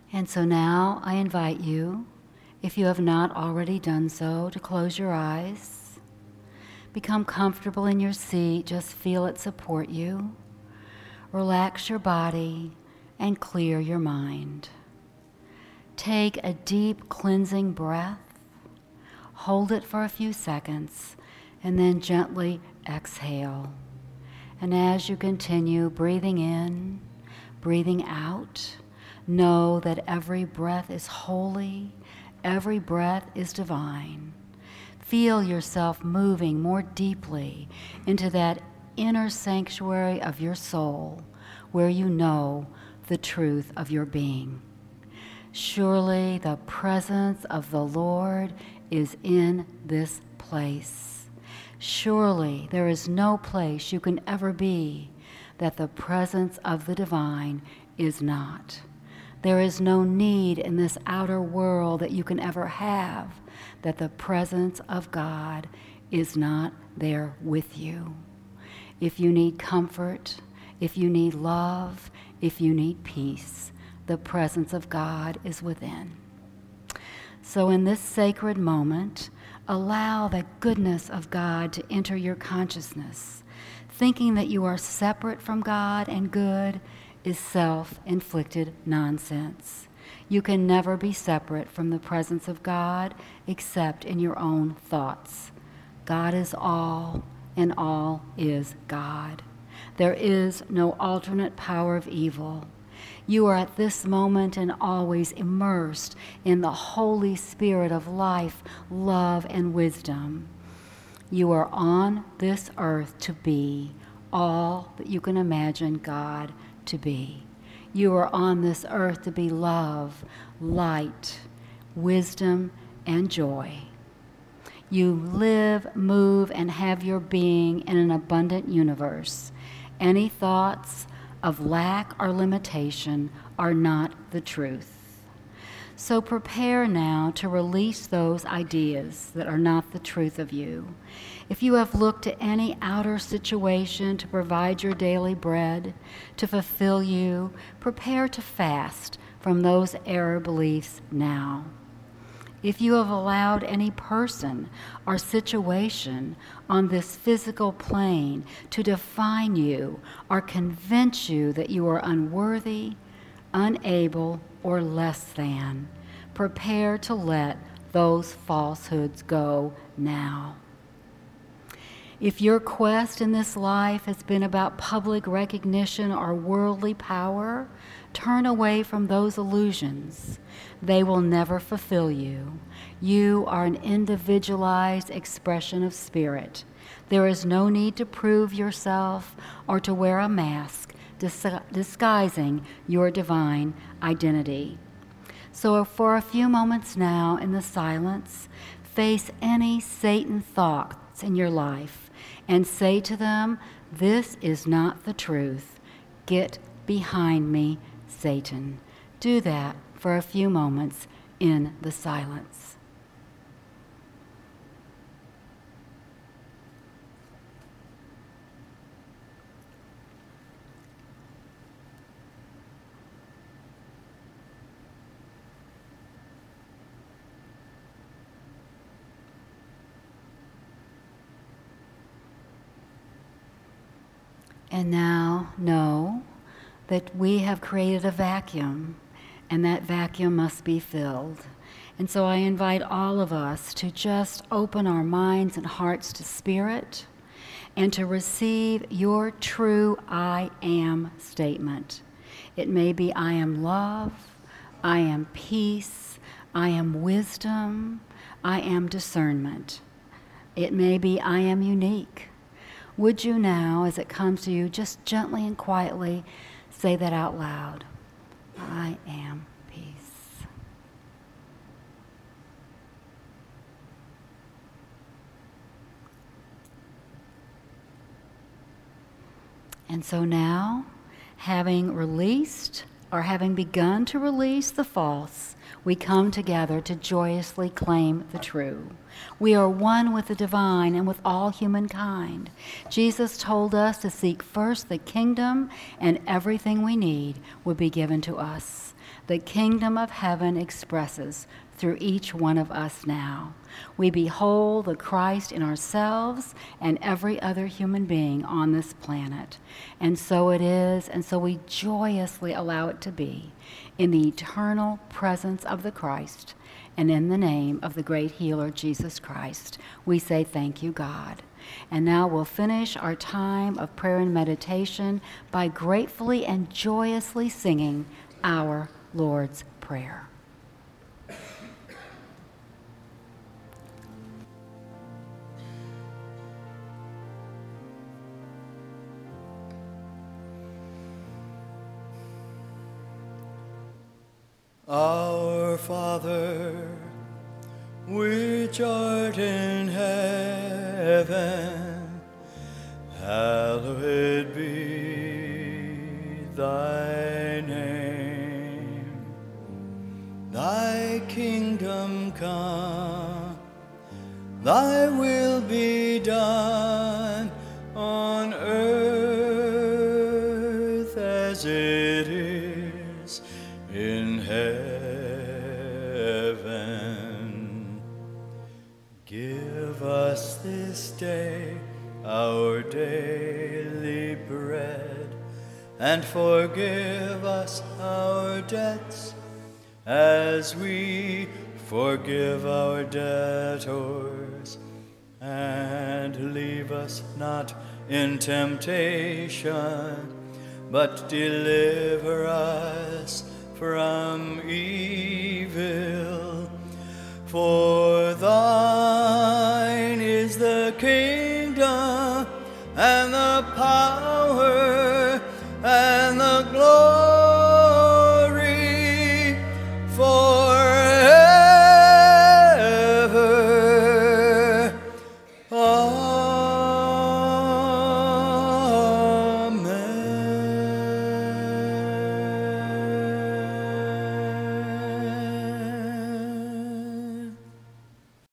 And so now I invite you, if you have not already done so, to close your eyes. Become comfortable in your seat. Just feel it support you. Relax your body and clear your mind. Take a deep cleansing breath. Hold it for a few seconds and then gently exhale. And as you continue breathing in, breathing out, know that every breath is holy, every breath is divine. Feel yourself moving more deeply into that inner sanctuary of your soul where you know the truth of your being. Surely the presence of the Lord is in this place. Surely there is no place you can ever be that the presence of the divine is not. There is no need in this outer world that you can ever have that the presence of God is not there with you. If you need comfort, if you need love, if you need peace, the presence of God is within. So in this sacred moment, allow the goodness of God to enter your consciousness. Thinking that you are separate from God and good is self-inflicted nonsense. You can never be separate from the presence of God except in your own thoughts. God is all, and all is God. There is no alternate power of evil. You are at this moment and always immersed in the Holy Spirit of life, love, and wisdom. You are on this earth to be all that you can imagine God to be. You are on this earth to be love, light, wisdom, and joy. You live, move, and have your being in an abundant universe. Any thoughts of lack or limitation are not the truth. So prepare now to release those ideas that are not the truth of you. If you have looked to any outer situation to provide your daily bread, to fulfill you, prepare to fast from those error beliefs now. If you have allowed any person or situation on this physical plane to define you or convince you that you are unworthy, unable, or less than, prepare to let those falsehoods go now. If your quest in this life has been about public recognition or worldly power, turn away from those illusions. They will never fulfill you. You are an individualized expression of spirit. There is no need to prove yourself or to wear a mask disguising your divine identity. So for a few moments now in the silence, face any Satan thoughts in your life and say to them, "This is not the truth. Get behind me, Satan." Do that for a few moments in the silence. And now know that we have created a vacuum, and that vacuum must be filled. And so I invite all of us to just open our minds and hearts to Spirit and to receive your true I am statement. It may be I am love, I am peace, I am wisdom, I am discernment. It may be I am unique. Would you now, as it comes to you, just gently and quietly say that out loud? I am peace. And so now, having released or having begun to release the false, we come together to joyously claim the true. We are one with the divine and with all humankind. Jesus told us to seek first the kingdom, and everything we need would be given to us. the kingdom of heaven expresses through each one of us now. We behold the Christ in ourselves and every other human being on this planet. And so it is, and so we joyously allow it to be, in the eternal presence of the Christ, and in the name of the great healer, Jesus Christ. We say thank you, God. And now we'll finish our time of prayer and meditation by gratefully and joyously singing our Lord's Prayer. Our Father, which art in heaven, hallowed be thy name. Thy kingdom come, thy will be done on earth as it is in heaven. Give us this day our daily bread, and forgive us our debts as we forgive our debtors. And leave us not in temptation, but deliver